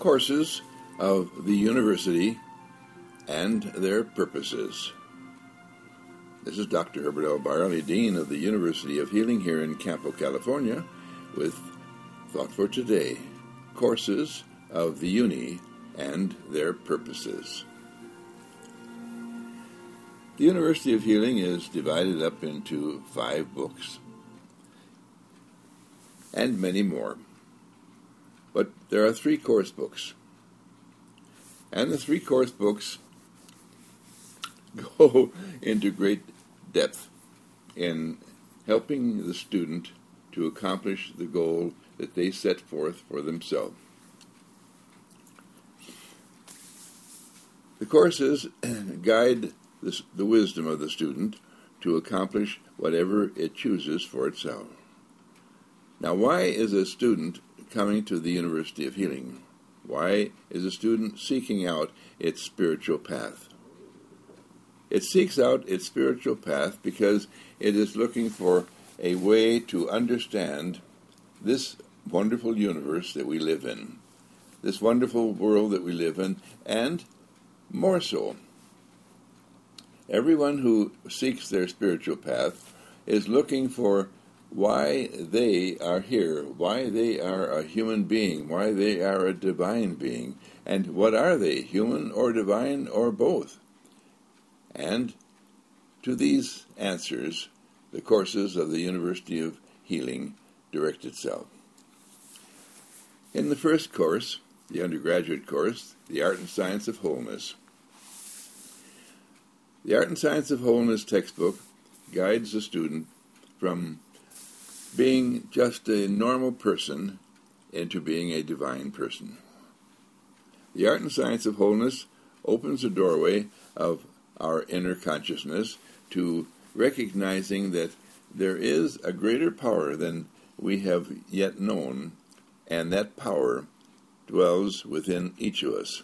Courses of the University and Their Purposes. This is Dr. Herbert L. Barley, Dean of the University of Healing here in Campo, California, with Thought for Today, Courses of the Uni and Their Purposes. The University of Healing is divided up into 5 books and many more. But there are 3 course books. And the 3 course books go into great depth in helping the student to accomplish the goal that they set forth for themselves. The courses guide the wisdom of the student to accomplish whatever it chooses for itself. Now, why is a student coming to the University of Healing? Why is a student seeking out its spiritual path? It seeks out its spiritual path because it is looking for a way to understand this wonderful universe that we live in, this wonderful world that we live in, and more so, everyone who seeks their spiritual path is looking for why they are here, why they are a human being, why they are a divine being, and what are they, human or divine or both? And to these answers, the courses of the University of Healing direct itself. In the first course, the undergraduate course, The Art and Science of Wholeness. The Art and Science of Wholeness textbook guides the student from being just a normal person into being a divine person. The Art and Science of Wholeness opens the doorway of our inner consciousness to recognizing that there is a greater power than we have yet known, and that power dwells within each of us.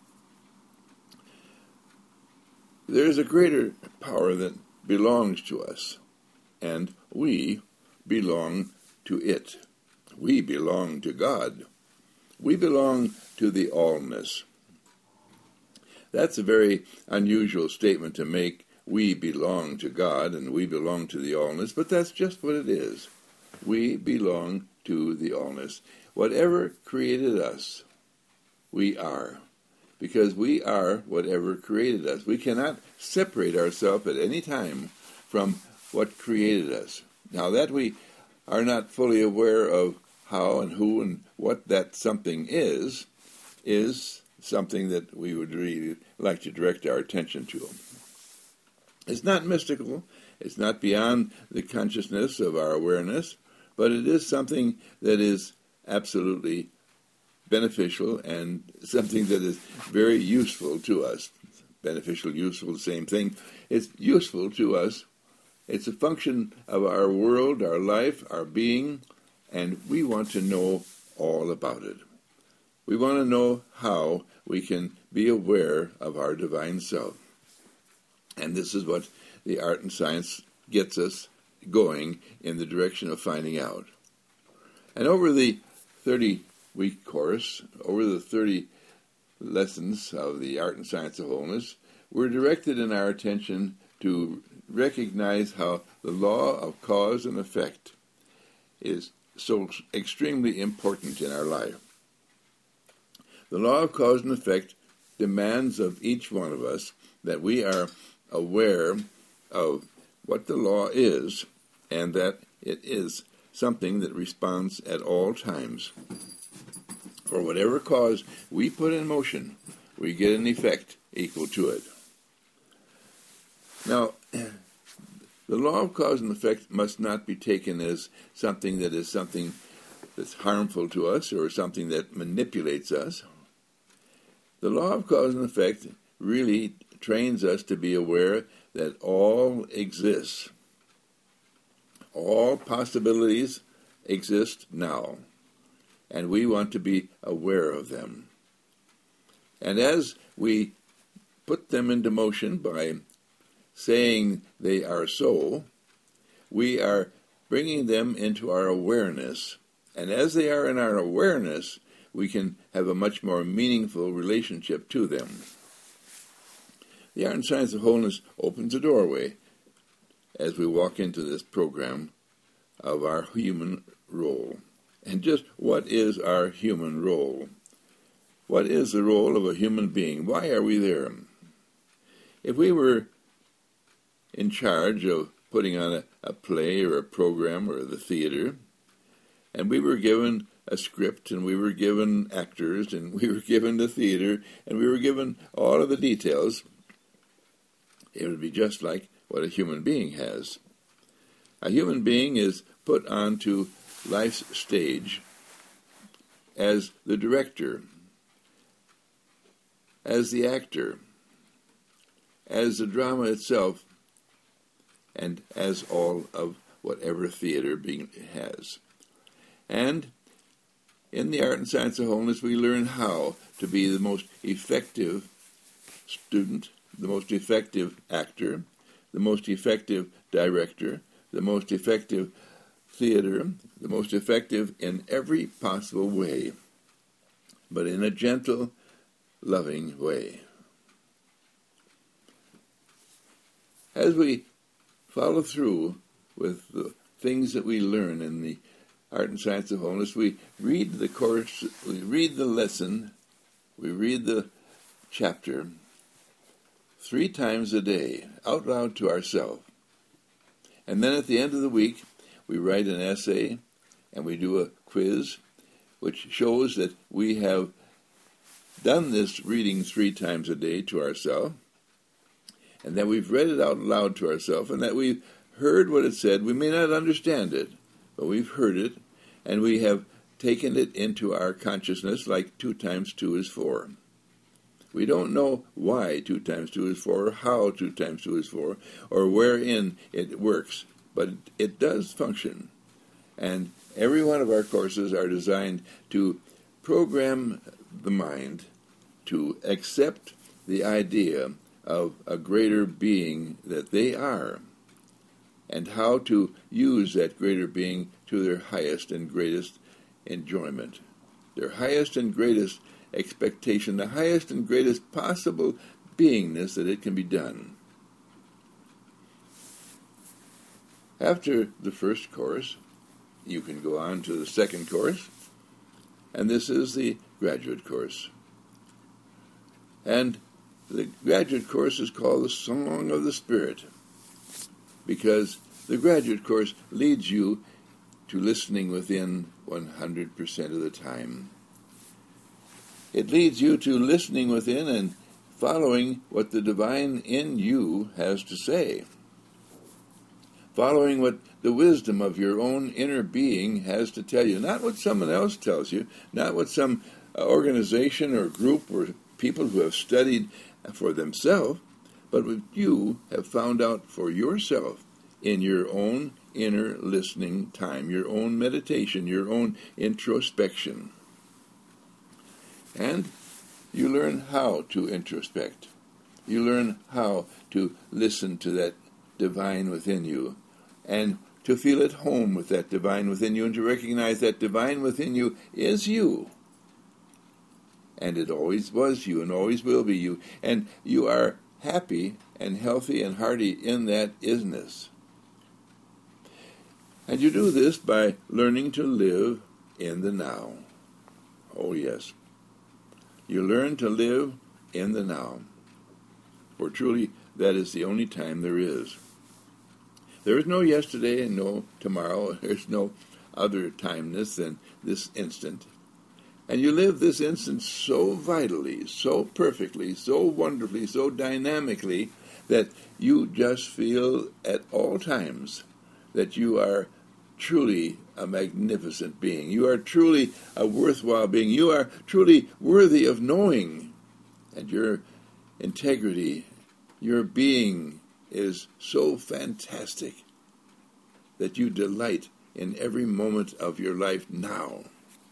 There is a greater power that belongs to us, and we belong to it. We belong to God. We belong to the allness. That's a very unusual statement to make. We belong to God and we belong to the allness, but that's just what it is. We belong to the allness. Whatever created us, we are, because we are whatever created us. We cannot separate ourselves at any time from what created us. Now, that we are not fully aware of how and who and what that something is something that we would really like to direct our attention to. It's not mystical. It's not beyond the consciousness of our awareness, but it is something that is absolutely beneficial and something that is very useful to us. Beneficial, useful, the same thing. It's useful to us. It's a function of our world, our life, our being, and we want to know all about it. We want to know how we can be aware of our divine self. And this is what the art and science gets us going in the direction of finding out. And over the 30-week course, over the 30 lessons of the art and science of wholeness, we're directed in our attention to recognize how the law of cause and effect is so extremely important in our life. The law of cause and effect demands of each one of us that we are aware of what the law is and that it is something that responds at all times. For whatever cause we put in motion, we get an effect equal to it. Now, the law of cause and effect must not be taken as something that's harmful to us or something that manipulates us. The law of cause and effect really trains us to be aware that all exists. All possibilities exist now, and we want to be aware of them. And as we put them into motion by saying they are so, we are bringing them into our awareness. And as they are in our awareness, we can have a much more meaningful relationship to them. The Art and Science of Wholeness opens a doorway as we walk into this program of our human role. And just what is our human role? What is the role of a human being? Why are we there? If we were in charge of putting on a play or a program or the theater, and we were given a script, and we were given actors, and we were given the theater, and we were given all of the details, it would be just like what a human being has. A human being is put onto life's stage as the director, as the actor, as the drama itself, and as all of whatever theater being has. And in the Art and Science of Wholeness, we learn how to be the most effective student, the most effective actor, the most effective director, the most effective theater, the most effective in every possible way, but in a gentle, loving way. As we follow through with the things that we learn in the Art and Science of Wholeness, we read the course, we read the lesson, we read the chapter 3 times a day, out loud to ourselves. And then at the end of the week, we write an essay and we do a quiz, which shows that we have done this reading 3 times a day to ourselves, and that we've read it out loud to ourselves, and that we've heard what it said. We may not understand it, but we've heard it, and we have taken it into our consciousness like 2 times 2 is 4. We don't know why 2 times 2 is 4, or how 2 times 2 is 4, or wherein it works, but it does function. And every one of our courses are designed to program the mind to accept the idea of a greater being that they are, and how to use that greater being to their highest and greatest enjoyment, their highest and greatest expectation, the highest and greatest possible beingness that it can be done. After the first course, you can go on to the second course, and this is the graduate course. And the graduate course is called the Song of the Spirit, because the graduate course leads you to listening within 100% of the time. It leads you to listening within and following what the divine in you has to say, following what the wisdom of your own inner being has to tell you, not what someone else tells you, not what some organization or group or people who have studied for themselves, but what you have found out for yourself in your own inner listening time, your own meditation, your own introspection. And you learn how to introspect. You learn how to listen to that divine within you, and to feel at home with that divine within you, and to recognize that divine within you is you. And it always was you, and always will be you. And you are happy and healthy and hearty in that isness. And you do this by learning to live in the now. Oh, yes. You learn to live in the now. For truly, that is the only time there is. There is no yesterday and no tomorrow. There's no other timeness than this instant. And you live this instant so vitally, so perfectly, so wonderfully, so dynamically, that you just feel at all times that you are truly a magnificent being. You are truly a worthwhile being. You are truly worthy of knowing. And your integrity, your being is so fantastic that you delight in every moment of your life now.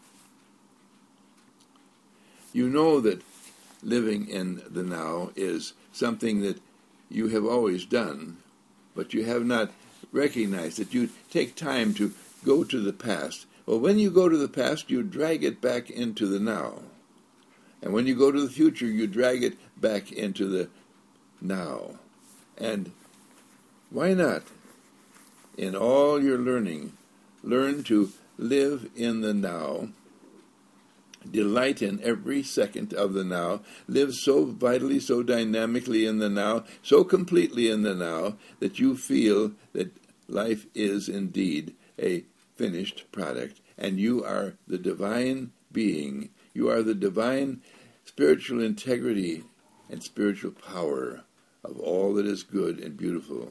You know that living in the now is something that you have always done, but you have not recognized that you take time to go to the past, Well, when you go to the past, you drag it back into the now. And when you go to the future, you drag it back into the now. And why not, in all your learning, learn to live in the now, delight in every second of the now, live so vitally, so dynamically in the now, so completely in the now, that you feel that life is indeed a finished product, and you are the divine being. You are the divine spiritual integrity and spiritual power of all that is good and beautiful.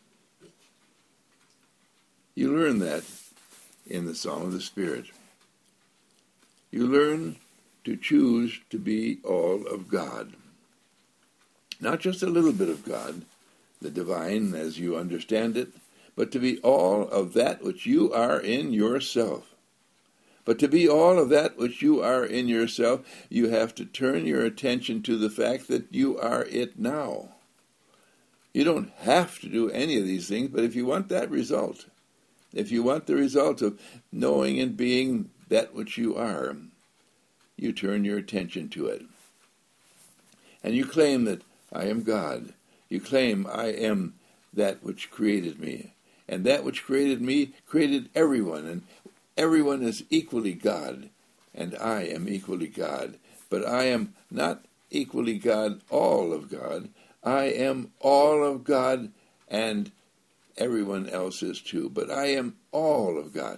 You learn that in the Song of the Spirit. You learn to choose to be all of God. Not just a little bit of God, the divine as you understand it, but to be all of that which you are in yourself. But to be all of that which you are in yourself, you have to turn your attention to the fact that you are it now. You don't have to do any of these things, but if you want that result, if you want the result of knowing and being that which you are, you turn your attention to it. And you claim that I am God. You claim I am that which created me. And that which created me created everyone. And everyone is equally God. And I am equally God. But I am not equally God, all of God. I am all of God, and everyone else is too. But I am all of God.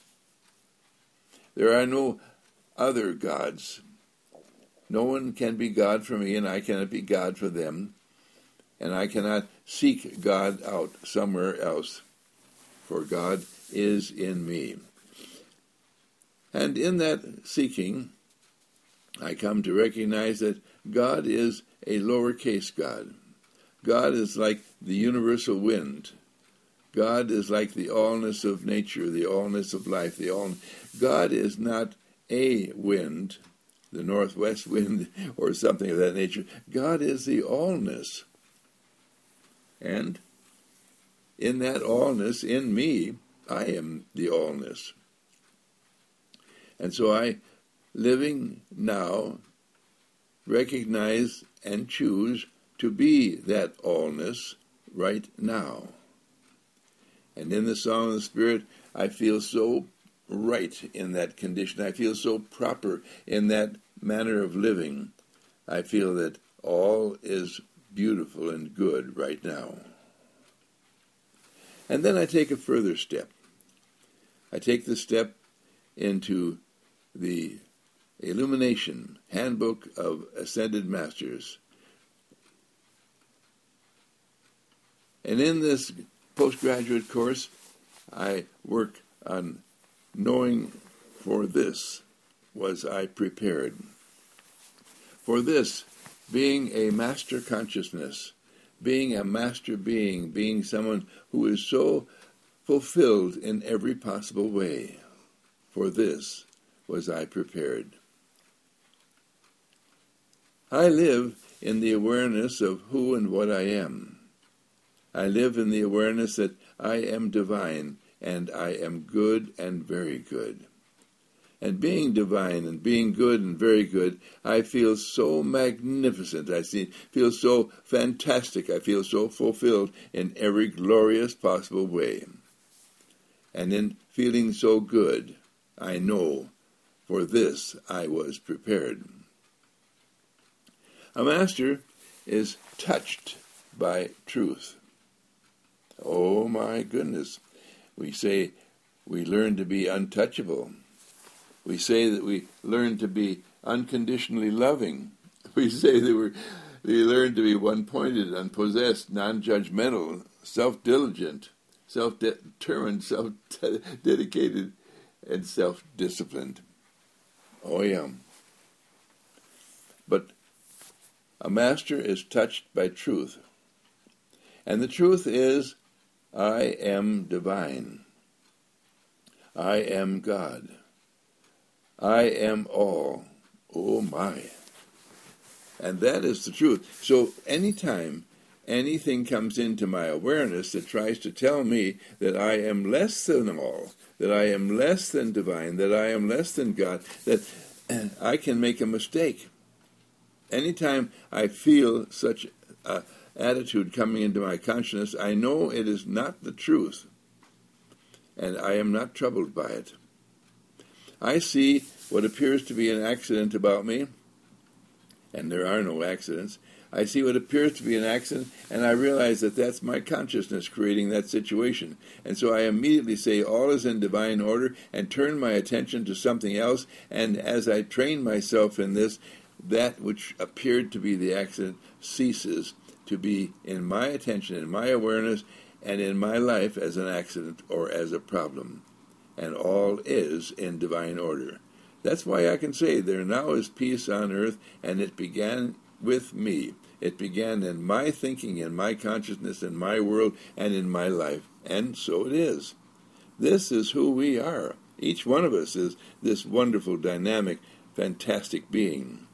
There are no other gods. No one can be God for me, and I cannot be God for them. And I cannot seek God out somewhere else, for God is in me. And in that seeking, I come to recognize that God is a lowercase God. God is like the universal wind. God is like the allness of nature, the allness of life. God is not a wind, the northwest wind, or something of that nature. God is the allness. And in that allness, in me, I am the allness. And so I, living now, recognize and choose to be that allness right now. And in the Song of the Spirit, I feel so right in that condition. I feel so proper in that manner of living. I feel that all is beautiful and good right now. And then I take a further step. I take the step into the Illumination Handbook of Ascended Masters. And in this postgraduate course, I work on knowing for this was I prepared. For this, being a master consciousness, being a master being, being someone who is so fulfilled in every possible way. For this was I prepared. I live in the awareness of who and what I am. I live in the awareness that I am divine, and I am good and very good. And being divine and being good and very good, I feel so magnificent. I feel so fantastic. I feel so fulfilled in every glorious possible way. And in feeling so good, I know for this I was prepared. A master is touched by truth. Oh my goodness. We say we learn to be untouchable. We say that we learn to be unconditionally loving. We say that we learn to be one-pointed, unpossessed, non-judgmental, self-diligent, self-determined, self-dedicated, and self-disciplined. Oh yeah. But a master is touched by truth. And the truth is, I am divine. I am God. I am all. Oh my. And that is the truth. So anytime anything comes into my awareness that tries to tell me that I am less than all, that I am less than divine, that I am less than God, that I can make a mistake. Anytime I feel such an attitude coming into my consciousness, I know it is not the truth, and I am not troubled by it. I see what appears to be an accident about me, and there are no accidents. I see what appears to be an accident, and I realize that that's my consciousness creating that situation. And so I immediately say, all is in divine order, and turn my attention to something else. And as I train myself in this, that which appeared to be the accident ceases to be in my attention, in my awareness, and in my life as an accident or as a problem. And all is in divine order. That's why I can say there now is peace on earth, and it began with me. It began in my thinking, in my consciousness, in my world, and in my life. And so it is. This is who we are. Each one of us is this wonderful, dynamic, fantastic being.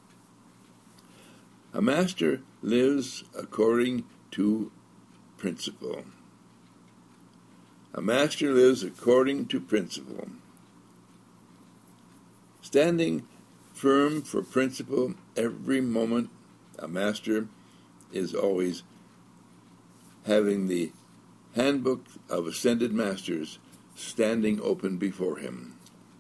A master lives according to principle. A master lives according to principle. Standing firm for principle every moment, a master is always having the handbook of ascended masters standing open before him.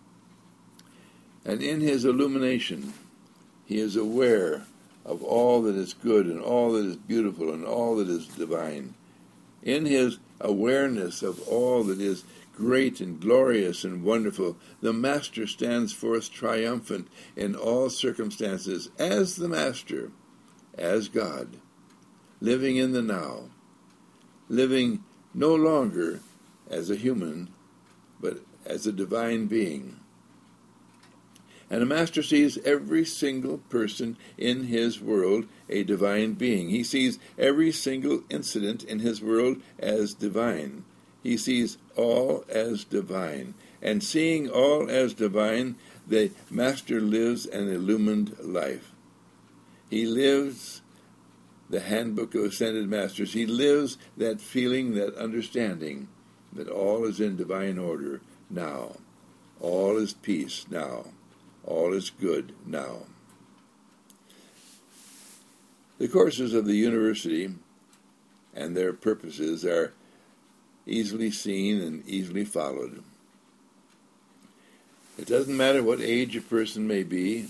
And in his illumination, he is aware of all that is good and all that is beautiful and all that is divine. In his awareness of all that is great and glorious and wonderful, the Master stands forth triumphant in all circumstances as the Master, as God, living in the now, living no longer as a human, but as a divine being. And a master sees every single person in his world a divine being. He sees every single incident in his world as divine. He sees all as divine. And seeing all as divine, the master lives an illumined life. He lives the handbook of ascended masters. He lives that feeling, that understanding that all is in divine order now. All is peace now. All is good now. The courses of the university and their purposes are easily seen and easily followed. It doesn't matter what age a person may be,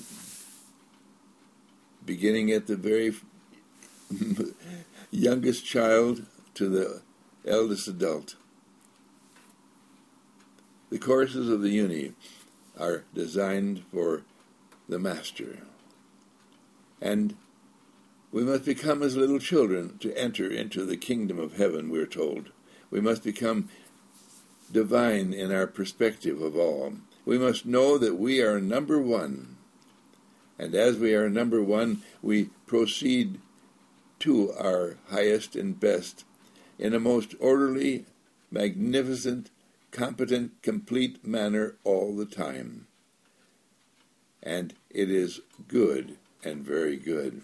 beginning at the very youngest child to the eldest adult. The courses of the uni are designed for the master. And we must become as little children to enter into the kingdom of heaven, we're told. We must become divine in our perspective of all. We must know that we are number one. And as we are number one, we proceed to our highest and best in a most orderly, magnificent, competent, complete manner all the time. And it is good and very good.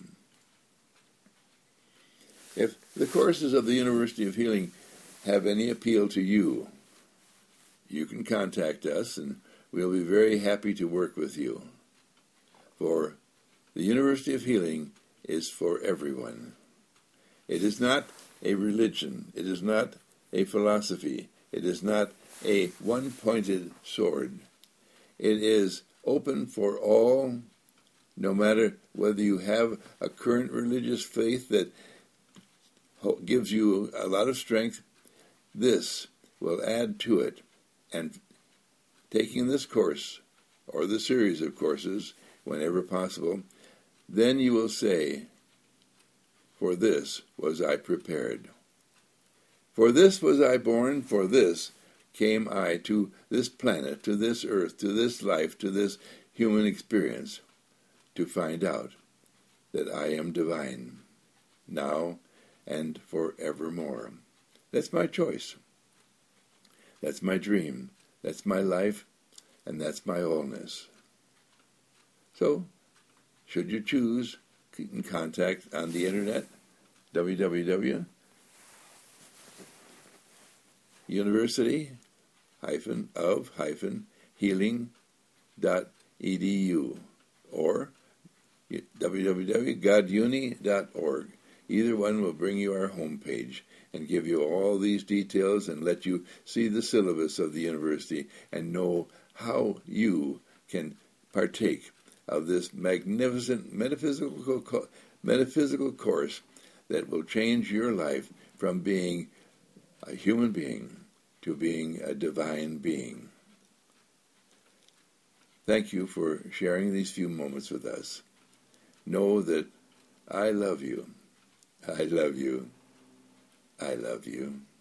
If the courses of the University of Healing have any appeal to you, you can contact us and we'll be very happy to work with you. For the University of Healing is for everyone. It is not a religion. It is not a philosophy. It is not a one-pointed sword. It is open for all, no matter whether you have a current religious faith that gives you a lot of strength. This will add to it. And taking this course, or the series of courses, whenever possible, then you will say, for this was I prepared. For this was I born, for this came I to this planet, to this earth, to this life, to this human experience, to find out that I am divine, now and forevermore. That's my choice. That's my dream. That's my life, and that's my allness. So, should you choose, keep in contact on the internet, www.university-of-healing.edu or www.goduni.org. Either one will bring you our homepage and give you all these details and let you see the syllabus of the university and know how you can partake of this magnificent metaphysical course that will change your life from being a human being to being a divine being. Thank you for sharing these few moments with us. Know that I love you. I love you. I love you.